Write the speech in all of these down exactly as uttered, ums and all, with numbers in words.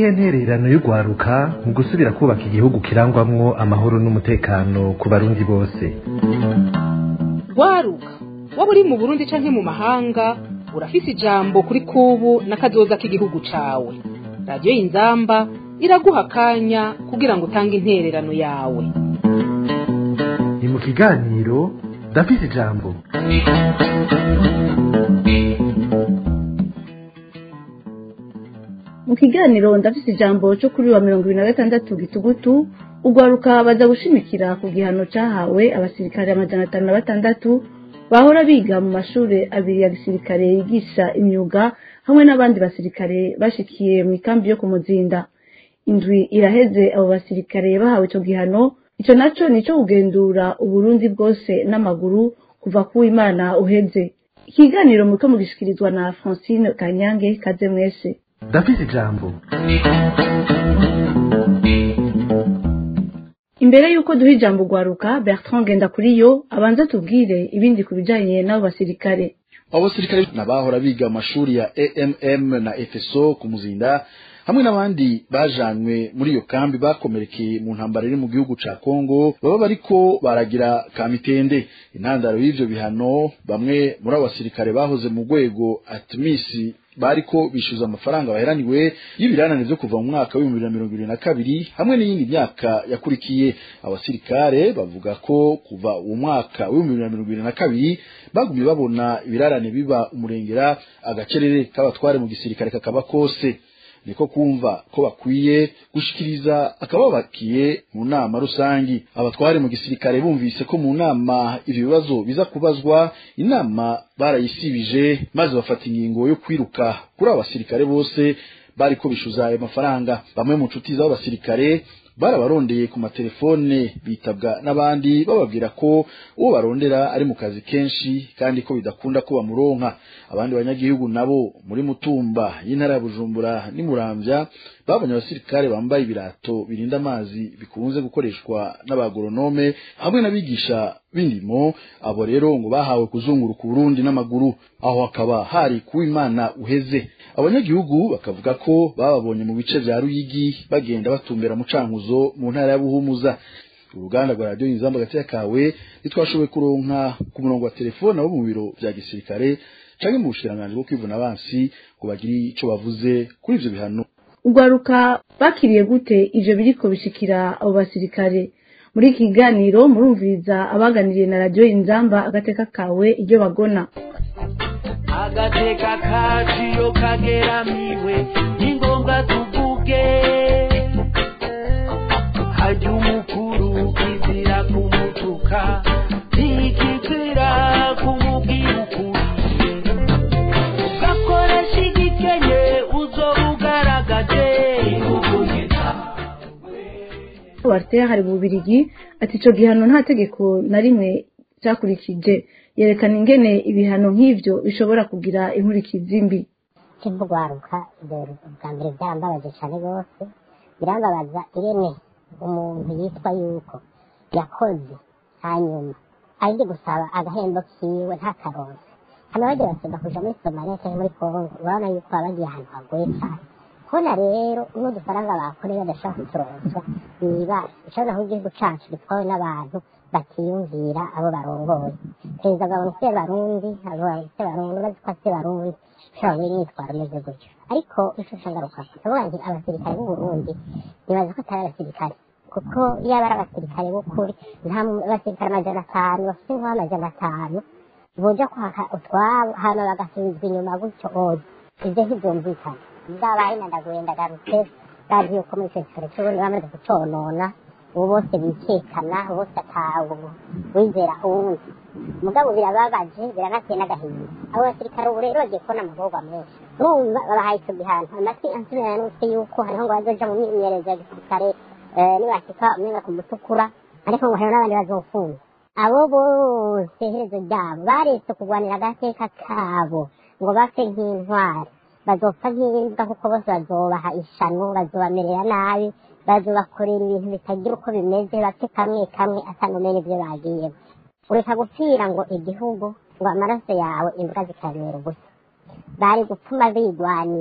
niyihe ntererano y'ugwaruka mu gusubira kubaka igihugu kirangwamwo amahoro n'umutekano ku barundi bose? Gwaruka waba uri mu Burundi canke mu mahanga urafise ijambo kuri kubu n'akazoza k'igihugu cawe. Radio Inzamba iraguha akanya kugira ngo utange intererano yawe. Ni mu kiganiro ndafise ijambo. Mu kiganiro ndafise ijambo cyo kuri wa mirongo ibiri na gatandatu gitugutu ugwaruka baza gushimikira ku gihano cahawe abasirikare amajana atanu na batandatu bahora biga mu mashure abiri ya gisirikare yigisha imyuga hamwe n'abandi basirikare bashikiye mu ikambi yo kumuzinda. Indwi iraheze abo basirikare bahawe ico gihano, ico naco nico kugendura Uburundi bwose n'amaguru kuva ku Imana uheze. Ikiganiro muto mugishikirizwa na Francine Kanyange. Kaze mwese. Ndafise ijambo. Imbere yuko duha ijambo gwaruka, Bertrand Ngendakuriyo abanza tubwire ibindi kubijanye n'abo basirikare. Abo basirikare nabahora biga amashuri ya A M M na F S O ku Muzinda hamwe n'abandi bajanwe muri iyo kambi bakomerekeye mu ntambara iri mu gihugu ca Kongo baba bariko baragira kamitende. Intandaro y'ivyo bihano, bamwe muri abo basirikare bahoze mu rwego Atmisi bariko bishuza amafaranga baheraniwe y'ibiranane vyo kuva mu mwaka wa bibiri na mirongo ibiri na kabiri hamwe n'iyindi myaka yakurikiye. Abasirikare bavuga ko kuva uwo mwaka wa bibiri na mirongo ibiri na kabiri bagumye babona ibirarane biba umurengera, agacerere k'abatware mu gisirikare kakaba kose. Niko kumva ko bakwiye gushikiriza akababakiye mu nama rusangi. Abatware mu gisirikare bumvise ko mu nama ivyo bibazo biza kubazwa, inama barayisibije maze bafata ingingo yo kwiruka kuri abo basirikare bose bariko bishuza ayo mafaranga. Bamwe mu nshuti z'abo basirikare barabarondeye ku matelefone bitabwa n'abandi bababwira ko uwo barondera ari mu kazi kenshi kandi ko bidakunda ko bamuronka. Abandi banyagihugu nabo muri Mutumba y'intara ya Bujumbura ni Muramvya babonye abasirikare bambaye ibirato birinda amazi bikunze gukoreshwa n'abagoronome hamwe n'abigisha b'indimo. Abo rero ngo bahawe kuzunguruka Burundi n'amaguru, aho hakaba hari ku Imana uheze. Abanyagihugu bakavuga ko bababonye mu bice vya Ruyigi bagenda batumbera mu Cankuzo mu ntara ya Buhumuza. Uruganda rwa Radio Inzamba gateka kawe nitwashoboye kuronka ku murongo wa telefone abo mu biro vya gisirikare canke mu bushiranganje bwo kwivuna abansi ngo bagire ico bavuze kuri ivyo bihano. Ugwaruka bakiriye gute ivyo biriko bishikira abo basirikare? Muri iki kiganiro murumviriza abaganiriye na Radio Inzamba agateka kawe iryo bagona. Agateka kaciyo kageramiwe n'ingombwa tuvuge, hajya umukuru kizira kumutuka ntikizira kumubwira ukuri, ugakoresha igikenye uzoba ugaragaje Wartea hari mu Bubiligi ati ico gihano nta tegeko na rimwe cyakurikije, yerekana ingene ibihano nk'ivyo bishobora kugira inkurikizi mbi. Kibugwaruka bwa mbere byambabaje cyane rwose, birambabaza irene umuntu yitwa yuko yakoze hanyuma aje gusaba agahembo kiwe nta karonse, hano bagiye basaba kuja muri Somalia cyangwa muri Kongo, urabona yuko abagiye ahantu hagoye cyane. Kona rero n'udufaranga bakoreye badashaka kuturonswa niba ishobora kugira igihugu cacu gitwawe n'abantu batiyumvira abo barongoye. Perezida Gabon se Barundi abo se Barundi baziko se Barundi shawe n'itwara meze gutyo, ariko ico shangaruka tuvuga nti abasirikare b'u Burundi nibaza ko atari abasirikare, kuko iyo abari abasirikare b'ukuri nta basirikare amajana atanu bafite nk'amajana atanu boja kwaka utwabo hano bagasubizwa inyuma gutyo oya, ivyo ntivyumvikana. Ndabaye nandaguye ndagarutse bazi yuko muri gisirikare cy'Uburundi bamaze kuconona, ubu bose bikekana, bose atawe wizera uwundi. Mugabo birababaje biranateye n'agahinda. Abo basirikare ubu rero bagiye kubona amagorwa menshi, urumva babahaye icyo gihano. Amatwi ansubirana n'ufite yuko hariho ngo bazoja mu myimenyerezo ya gisirikare nibashika umenga ku mutukura, ariko ngo hariho n'abandi bazofunga. Abo bose iherezo ryabo baretse kurwanira agateka kabo ngo bapfe nk'intwari, bazopfa nk'imbwa kuko bose bazobaha ishano, bazobamerera nabi, bazobakorera ibintu bitagira uko bimeze, bapfe kamwe kamwe atanumenya ibyo bagiyemo. Ureka gupfira ngo igihugu ngo amaraso yawe imbwa zikanywera ubusa. Bari gupfuma bigwanira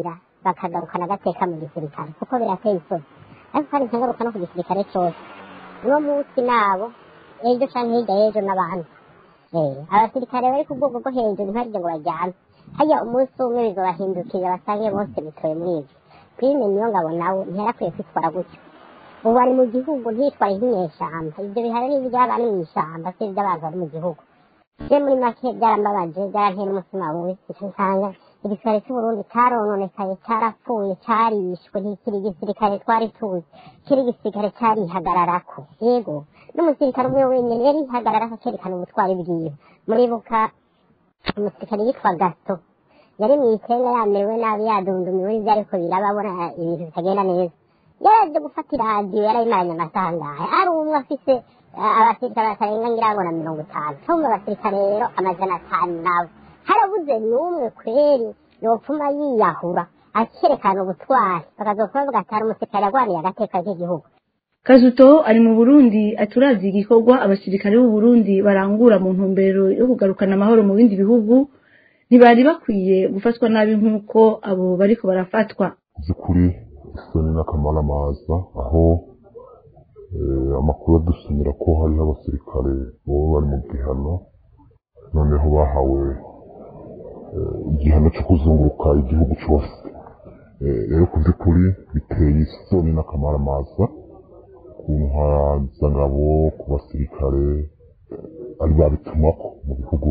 bakagarukana agateka mu gisirikare kuko birateye isoni ariko kandi nkagaruka no ku gisirikare cyose uno munsi nabo ejo canke hirya y'ejo n'abandi abasirikare bari ku bwoko bwo hejuru ntibarye ngo bajyane hajya umunsi umwe bizobahindukira basange bose bitoye muri ibyo prime niyo ngabo nawe ntiyarakwiye kwitwara gutyo ubu bari mu gihugu ntitware nk'inyeshyamba ibyo bihari n'iby'abari mu ishyamba si iby'abantu bari mu gihugu je muri make byarambabaje byaranteye n'umutima mubi nsanga igisirikare cy'uburundi carononekaye carapfuye carishwe ntikiri igisirikare twari tuzi kiri igisirikare carihagararako yego n'umusirikare umwe wenyene yarihagararako akerekana ubutwari bwiwe muribuka umusirikare yitwa gato yari mw'ikenga yamerewe nabi yadundumiwe n'ivyo ariko birababona ibintu bitagenda neza yaraje gufata iradiyo yarayimaranye amasaha ngahe ari umwe afise abasirikare batarenga ngira ngo na mirongo itanu cyangwa abasirikare rero amajana atanu nabo harabuze n'umwe kweri yopfuma yiyahura akerekana ubutwari bakazokora bavuga ati hari umusirikare yagwaniye agateka k'igihugu. Kazuto ari mu Burundi aturavye igikorwa abasirikare b'u Burundi barangura mu ntumbero yo kugarukana amahoro mu bindi bihugu ntibari bakwiye gufatwa nabi nk'uko abo bariko barafatwa. Zikuri isoni n'akamaramaza aho amakuru adusumira ko hariho abasirikare boba bari mu gihano noneho bahawe igihano cyo kuzunguruka igihugu cyose. Rero ku by'ukuri biteye isoni n'akamaramaza ku ntwazangabo ku basirikare ari babitumako mu bihugu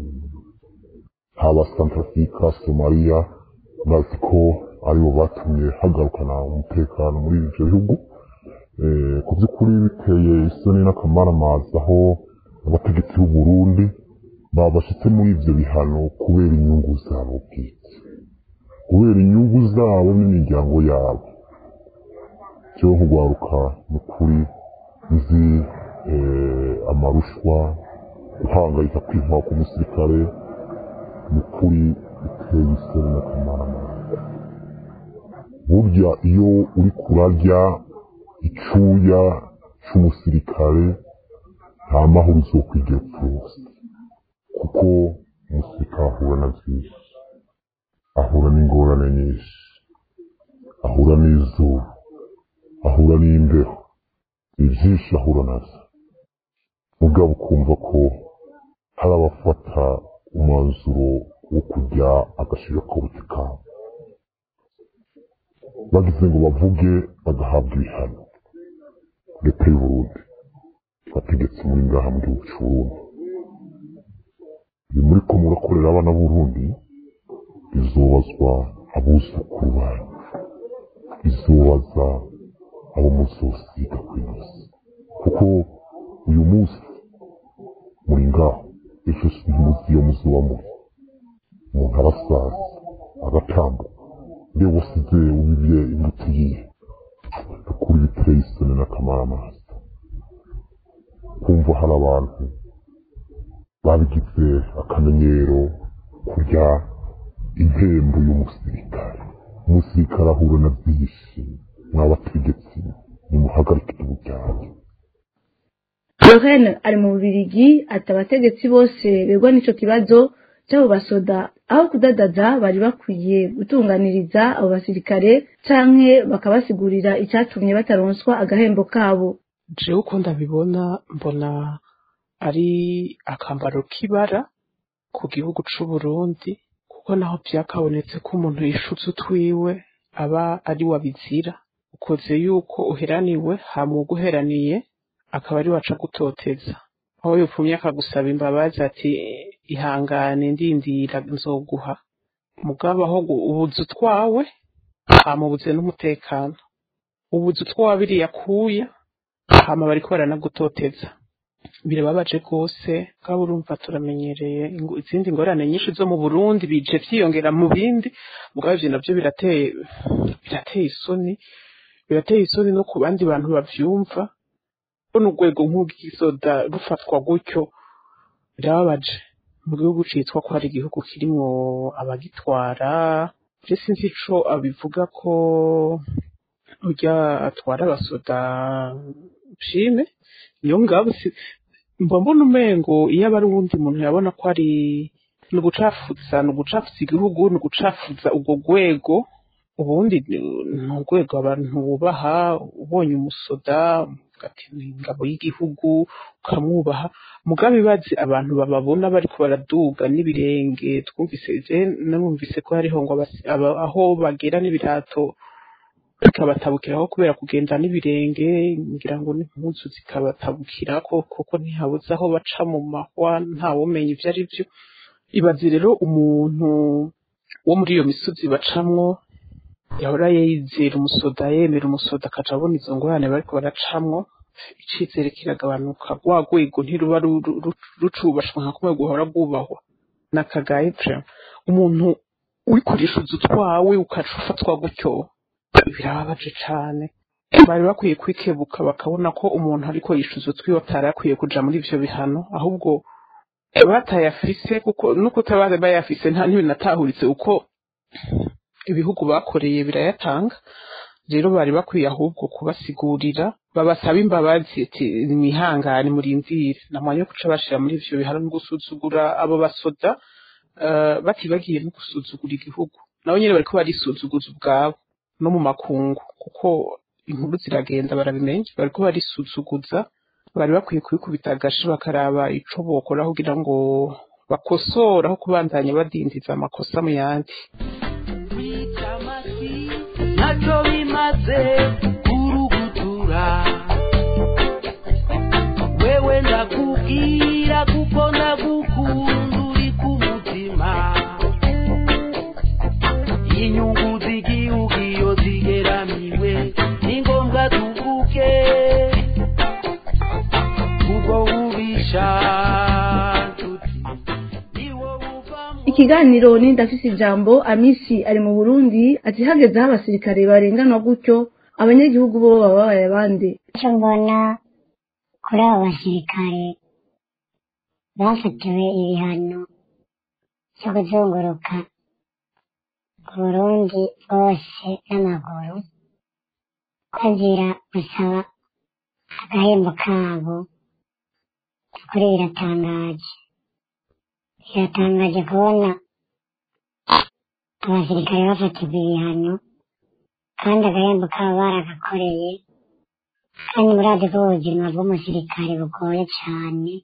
haba Centrafrica, Somalia, bazi ko aribo batumye hagarukana umutekano muri ibyo bihugu. Ku by'ukuri biteye isoni n'akamaramaza aho abategetsi b'u Burundi babashitse muri ivyo bihano kubera inyungu zabo bwite, kubera inyungu zabo n'imiryango yabo. Cyo kugwaruka n'ukuri nzi amarushwa guhangayika kw'intwa ku musirikare n'ukuri biteye isoni n'akamaramaza. Burya iyo uri kurarya icuya c'umusirikare nta mahoro uzokwigera upfuse, kuko umusirikare ahura na vyinshi, ahura n'ingorane nyinshi, ahura n'izuba, ahura n'imbeho, ivyinshi ahura navyo. Mugabo ukumva ko hari abafata umwanzuro wo kurya agashira k'ubuti kabo, bagize ngo bavuge bagahabwa ibihano. Leta y'u Burundi bategetse muri ngaha mu gihugu c'Uburundi muri ko murakorera abana b'Uburundi bizobazwa abuzukuru banyu, bizobaza abo muzosiga kw'isi, kuko uyu munsi muri ngaho ejo ntimuzi iyo muzoba muri. Umuntu arasaza agatambuka mbe wasize ubibye imbuto yihe. Ukuri biteye isoni n'akamaramaza kumva hari abantu babigize akamenyero kurya impembo y'umusirikare. Umusirikare ahura na byinshi, mwabategetsi nimuhagarike ubujyanye. Lorraine ari mu Bubiligi ati abategetsi bose begwa n'ico kibazo cy'abo basoda aho kudadaza bari bakwiye gutunganiriza abo basirikare canke bakabasigurira icyatumye bataronswa agahembo kabo. Jewe uko ndabibona mbona ari akambaro k'ibara ku gihugu c'u Burundi, kuko naho byakabonetse ko umuntu yishutse utwiwe aba ari wabizira, ukoze yuko uheraniwe hama uguheraniye akaba ari waca gutoteza, aho yupfumye akagusaba imbabazi ati ihangane ndindira nzoguha. Mugabo aho ubuze utwawe hama ubuze n'umutekano, ubuze utwawe biriya kuya hama bariko baranagutoteza. Birababaje rwose, kandi urumva turamenyereye izindi ngorane nyinshi zo mu Burundi bije vyiyongera mu bindi, mugabo ivyo navyo birateye birateye isoni, birateye isoni no ku bandi bantu bavyumva. Ono urwego nk'ubwisoda rufatwa gutyo birababaje mu gihugu citwa ko hari igihugu kirimwo abagitwara. Je sinzi ico abivuga ko urya atwara abasoda Shime iyo ngabo mba mbona umengo iyo aba ari uwundi muntu yabona ko ari n'ugucafuza n'ugucafuza igihugu n'ugucafuza ubwo rwego ubundi ni urwego abantu bubaha ubonye umusoda ati ni ingabo y'igihugu ukamwubaha mugabe bazi abantu bababona bariko baraduga n'ibirenge twumvise je namumvise ko hariho ngo aho bagera n'ibirato bikabatabukiraho kubera kugenda n'ibirenge ngira ngo n'impuzu zikabatabukirako kuko ntihabuze aho baca mu mahwa ntawumenye ivyo ari vyo ibazi rero umuntu wo muri iyo misozi bacamwo yahora yizera umusoda yemera umusoda akaca abona izo ngorane bariko baracamwo icizere kiragabanuka rwa rwego ntiruba rucubashwa nka kumwe guhora rwubahwa n'akagaye pre umuntu urikoresha uzu twawe ukaca ufatwa gutyo birababaje cane bari bakwiye kwikebuka bakabona ko umuntu ariko yishuza utwiwe atarakwiye kuja muri ivyo bihano ahubwo batayafise kuko nuko utabaze bayafise nta ntibinatahuritse uko ibihugu bakoreye birayatanga rero bari bakwiye ahubwo kubasigurira babasaba imbabazi ati imihangane murinzire namanye kuca bashira muri ivyo bihano no gusuzugura abo basoda uh, batibagiye no gusuzugura igihugu nabo nyene bariko barisuzuguza ubwabo no mu makungu kuko inkuru ziragenda barabimenye bariko barisuzuguza bari bakwiye kubikubita agashi bakaraba ico bokora kugira ngo bakosora aho kubandanya badindiza amakosa mu yandi ntacyo bimaze kurugutura wewe ndakubwira kuko ndagukunda uri ku mutima inyungu z'igihugu iyo zigeramiwe ni ngombwa tuvuge ubwo ubisha ikiganiro ni ndafise ijambo Amisi ari mu Burundi ati hageze aho abasirikare barenganwa gutyo abanyagihugu bo baba babaye abandi icyo mbona kuri abo basirikare bafatiwe ibihano cyo kuzunguruka ku Burundi bwose n'amaguru kagira gusaba agahembo kabo kuri biratangaje biratangaje kubona abasirikare bafatirwa ibihano kandi agahembo kabo baragakoreye kandi murazi ko ubuzima bw'umusirikare bugoye cyane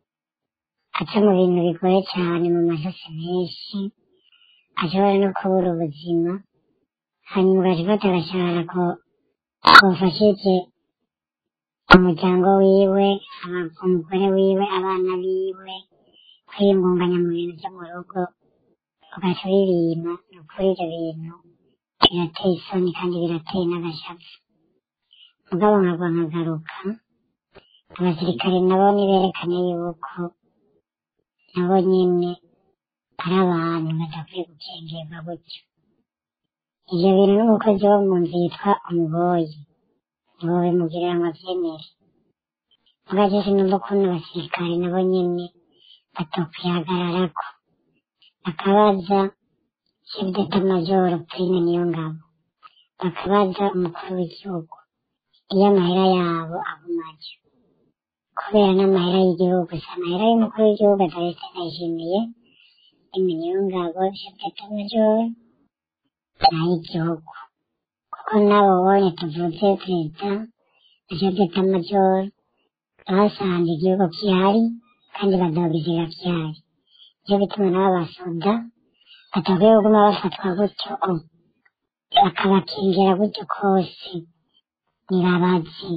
aca mu bintu bigoye cyane mu masasi menshi ashobora no kubura ubuzima hanyuma ugafata agashahara ko kofashije umuryango wiwe umugore wiwe abana biwe kwiyungunganya mu bintu byo mu rugo ugaca ubibima ni ukuri ibyo bintu birateye isoni kandi birateye n'agashavu mugabo nkagwa nkagaruka abasirikare nabo niberekane yuko nabo nyine ari abantu badakwiye gukengerwa gutyo ivyo bintu n'umukozi wo mu nzu yitwa umuboyi nibo bimugirira ngo avyemere mugaje sinumva ukuntu abasirikare nabo nyene batokwihagararako bakabaza chef d'état major Prime Niyongabo bakabaza umukuru w'igihugu iyo amahera yabo agumaje kubera n'amahera y'igihugu si amahera y'umukuru w'igihugu Evariste Ndayishimiye Prime Niyongabo chef d'état major n'ay'igihugu kuko nabo bonye tuvuze perezida na chef d'état major basanze igihugu gihari kandi badabizira vyari ivyo bituma nabo basoda batakwiye kuguma bafatwa gutyo bakabakingira gutyo kose nibabaze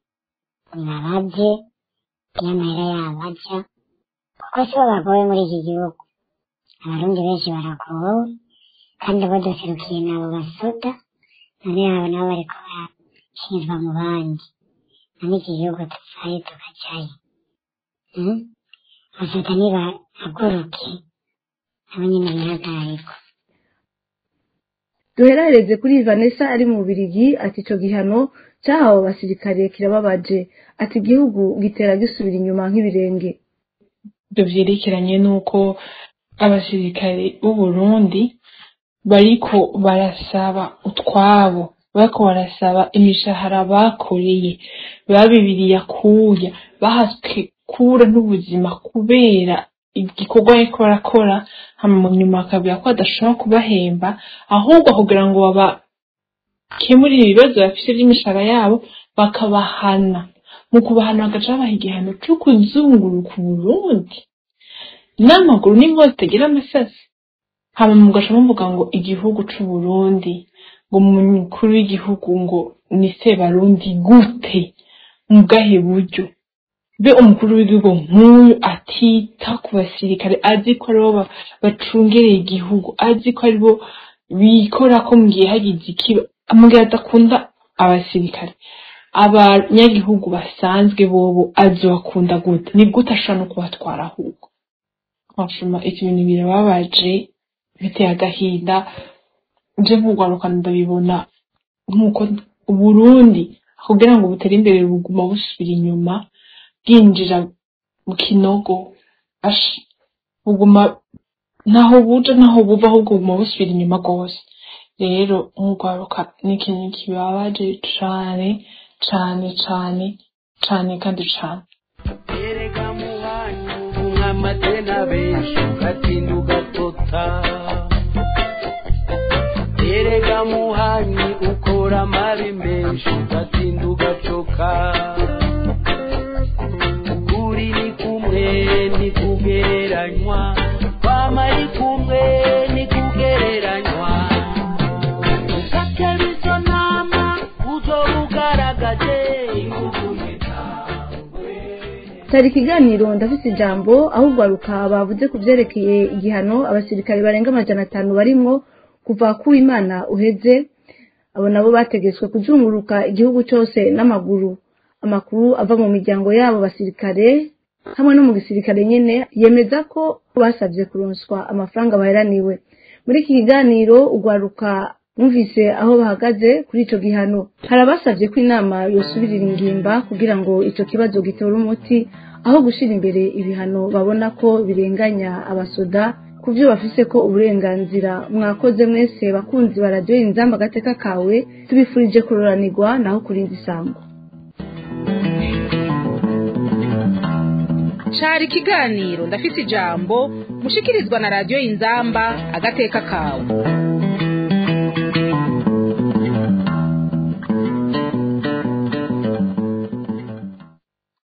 nibabaze iyo amahera yabo aja kuko sibo bagowe muri iki gihugu abarundi benshi baragowe kandi baduserukiye nabo basoda none abo nabo bariko barashinjwa mu bandi none iki gihugu tuzaye tukajayo basoda nibahaguruke nabo nyene bihagarariko duherereze kuri Vanessa ari mu Bubiligi ati ico gihano cyahawe abasirikare kirababaje ati igihugu gitera gisubira inyuma nk'ibirenge ibyo vyerekeranye n'uko abasirikare b'u Burundi bariko barasaba utwabo bariko barasaba imishahara bakoreye babibiriye kuya bahaswe kura n'ubuzima kubera igikorwa ariko barakora hama mu nyuma akabwira ko adashobora kubahemba ahubwo kugira ngo baba badakemurira ibibazo bafite by'imishahara yabo bakabahana mu kubahana bagaca babaha igihano cyo kuzunguruka Uburundi n'amaguru n'inkozi zitagira amasasi. hama mugaca muvuga ngo igihugu c'Uburundi ngo umukuru w'igihugu ngo ni Sebarundi gute mu bwahe buryo? Be umukuru w'igihugu nk'uyu atita ku basirikare, azi ko aribo bacungereye igihugu, azi ko aribo bikora ko mugihe hagize ikiba, mugihe adakunda abasirikare, abanyagihugu basanzwe bobo azobakunda gute? Ni gute ashobora no kubatwara ahubwo? Mashuma icyo bintu birababaje, biteye agahinda. Je nk'ugwaruka ndabibona nk'uko Uburundi kugira ngo butere imbere buguma busubira inyuma, bwinjira mu kinogo, ash buguma naho buja naho buva ahubwo buguma busubira inyuma rwose. Rero nk'ugwaruka ni ikintu kibabaje cane cane cane cane kandi cane. Erega muhanyu umwamatena benshi ugatinda ugatota, erega muhanyi ukora amabi menshi ugatinda ugacoka, ukuri ni kumwe ntikugereranywa, kwama ari kumwe ntikugereranywa, ukatera izo nama uzobugaragaje ingufu nitangwe. Tari ikiganiro ndafise ijambo aho ugwaruka bavuze ku vyerekeye igihano abasirikare barenga amajana atanu barimwo kuva ku Imana uheze. Abo nabo bategetswe kuzunguruka igihugu cyose n'amaguru. Amakuru ava mu miryango yabo basirikare hamwe no mu gisirikare nyene yemeza ko basabye kuronswa amafaranga baheraniwe. Muri iki kiganiro ugwaruka mwumvise aho bahagaze kuri ico gihano. Harabasavye ko inama yosubirira ingimba kugira ngo ico kibazo gitore umuti, aho gushira imbere ibihano babona ko birenganya abasoda kuvyo bafise ko uburenganzira. Mwakoze mwese bakunzi ba Radio Inzamba agateka kawe, tubifurije kuroranirwa naho kurinda isango. Cari ikiganiro ndafise ijambo mushikirizwa na Radio Inzamba agateka kawe.